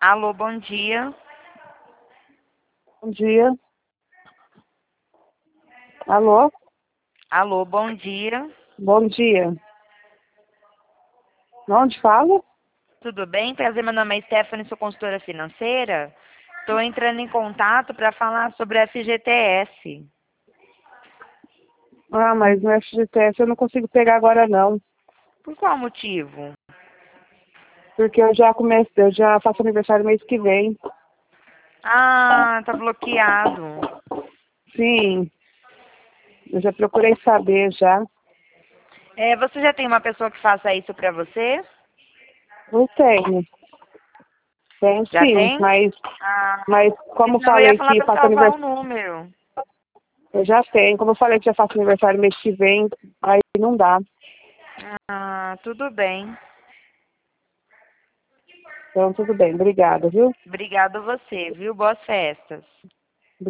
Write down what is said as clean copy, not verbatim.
Alô, bom dia. Bom dia. Alô? Alô, bom dia. Bom dia. Onde fala? Tudo bem? Prazer, meu nome é Stephanie, sou consultora financeira. Estou entrando em contato para falar sobre a FGTS. Ah, mas no FGTS eu não consigo pegar agora não. Por qual motivo? Porque eu já faço aniversário mês que vem. Ah, tá bloqueado. Sim, eu já procurei saber já. Você já tem uma pessoa que faça isso para você? Não tenho. Tenho Já sim, tem? Ah, mas como eu senão eu ia falei falar que para faço salvar o aniversário, número. eu já tenho. Como eu falei que já faço aniversário mês que vem, aí não dá. Ah, tudo bem. Então tudo bem, obrigada, viu? Obrigado a você, viu? Boas festas.